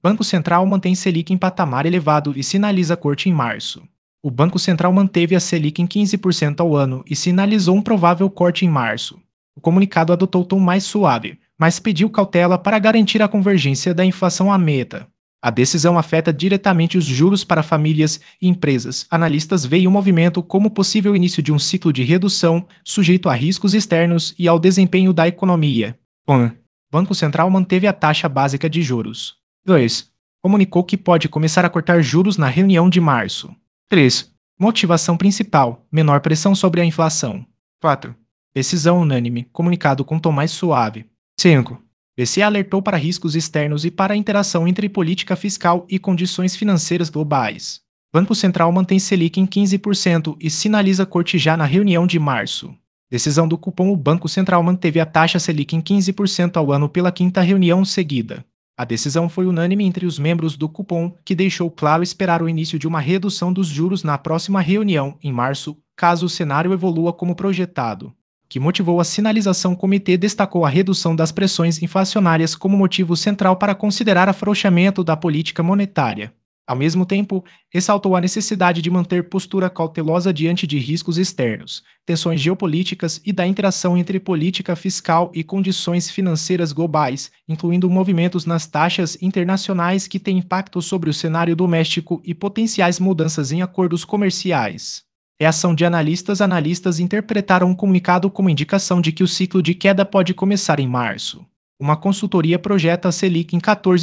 Banco Central mantém Selic em patamar elevado e sinaliza corte em março. O Banco Central manteve a Selic em 15% ao ano e sinalizou um provável corte em março. O comunicado adotou tom mais suave, mas pediu cautela para garantir a convergência da inflação à meta. A decisão afeta diretamente os juros para famílias e empresas. Analistas veem o movimento como possível início de um ciclo de redução, sujeito a riscos externos e ao desempenho da economia. 1. Banco Central manteve a taxa básica de juros. 2. Comunicou que pode começar a cortar juros na reunião de março. 3. Motivação principal: menor pressão sobre a inflação. 4. Decisão unânime, comunicado com tom mais suave. 5. BCE alertou para riscos externos e para a interação entre política fiscal e condições financeiras globais. Banco Central mantém Selic em 15% e sinaliza corte já na reunião de março. Decisão do cupom: o Banco Central manteve a taxa Selic em 15% ao ano pela quinta reunião seguida. A decisão foi unânime entre os membros do cupom, que deixou claro esperar o início de uma redução dos juros na próxima reunião, em março, caso o cenário evolua como projetado. Que motivou a sinalização. O comitê destacou a redução das pressões inflacionárias como motivo central para considerar afrouxamento da política monetária. Ao mesmo tempo, ressaltou a necessidade de manter postura cautelosa diante de riscos externos, tensões geopolíticas e da interação entre política fiscal e condições financeiras globais, incluindo movimentos nas taxas internacionais que têm impacto sobre o cenário doméstico e potenciais mudanças em acordos comerciais. Reação de analistas interpretaram o comunicado como indicação de que o ciclo de queda pode começar em março. Uma consultoria projeta a Selic em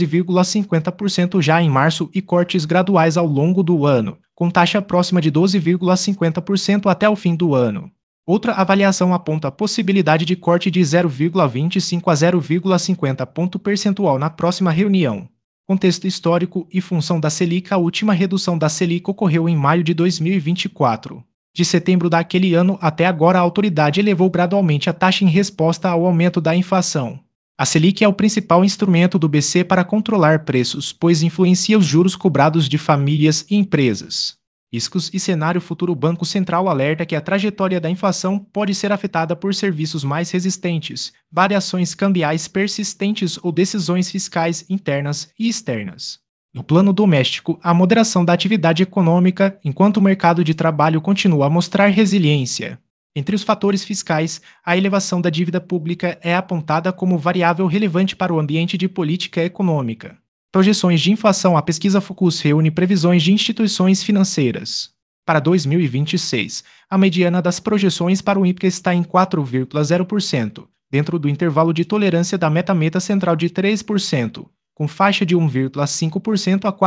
14,50% já em março e cortes graduais ao longo do ano, com taxa próxima de 12,50% até o fim do ano. Outra avaliação aponta a possibilidade de corte de 0,25 a 0,50 ponto percentual na próxima reunião. Contexto histórico e função da Selic. A última redução da Selic ocorreu em maio de 2024. De setembro daquele ano até agora, a autoridade elevou gradualmente a taxa em resposta ao aumento da inflação. A Selic é o principal instrumento do BC para controlar preços, pois influencia os juros cobrados de famílias e empresas. Riscos e cenário futuro. O Banco Central alerta que a trajetória da inflação pode ser afetada por serviços mais resistentes, variações cambiais persistentes ou decisões fiscais internas e externas. No plano doméstico, a moderação da atividade econômica, enquanto o mercado de trabalho continua a mostrar resiliência. Entre os fatores fiscais, a elevação da dívida pública é apontada como variável relevante para o ambiente de política econômica. Projeções de inflação. A pesquisa Focus reúne previsões de instituições financeiras. Para 2026, a mediana das projeções para o IPCA está em 4,0%, dentro do intervalo de tolerância da meta central de 3%, com faixa de 1,5% a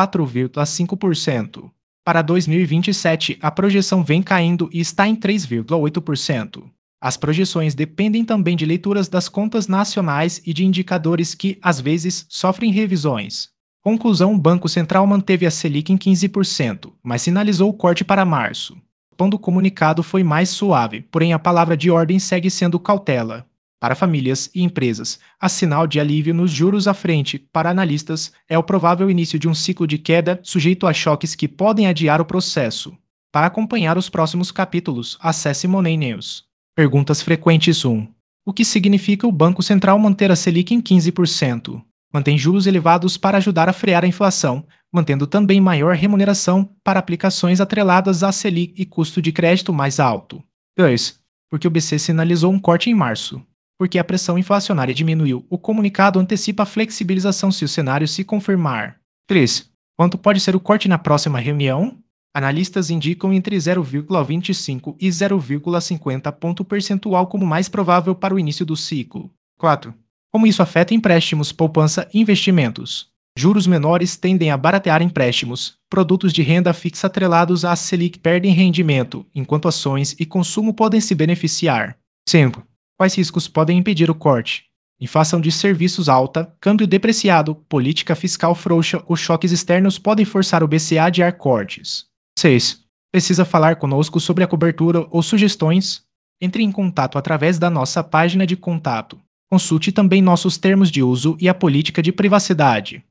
4,5%. Para 2027, a projeção vem caindo e está em 3,8%. As projeções dependem também de leituras das contas nacionais e de indicadores que, às vezes, sofrem revisões. Conclusão: o Banco Central manteve a Selic em 15%, mas sinalizou o corte para março. O tom do comunicado foi mais suave, porém a palavra de ordem segue sendo cautela. Para famílias e empresas, há sinal de alívio nos juros à frente. Para analistas, é o provável início de um ciclo de queda sujeito a choques que podem adiar o processo. Para acompanhar os próximos capítulos, acesse Money News. Perguntas frequentes 1. O que significa o Banco Central manter a Selic em 15%? Mantém juros elevados para ajudar a frear a inflação, mantendo também maior remuneração para aplicações atreladas à Selic e custo de crédito mais alto. 2. Porque o BC sinalizou um corte em março. Porque a pressão inflacionária diminuiu. O comunicado antecipa a flexibilização se o cenário se confirmar. 3. Quanto pode ser o corte na próxima reunião? Analistas indicam entre 0,25 e 0,50 ponto percentual como mais provável para o início do ciclo. 4. Como isso afeta empréstimos, poupança e investimentos? Juros menores tendem a baratear empréstimos. Produtos de renda fixa atrelados à Selic perdem rendimento, enquanto ações e consumo podem se beneficiar. 5. Quais riscos podem impedir o corte? Inflação de serviços alta, câmbio depreciado, política fiscal frouxa ou choques externos podem forçar o BCE a adiar cortes. 6. Precisa falar conosco sobre a cobertura ou sugestões? Entre em contato através da nossa página de contato. Consulte também nossos termos de uso e a política de privacidade.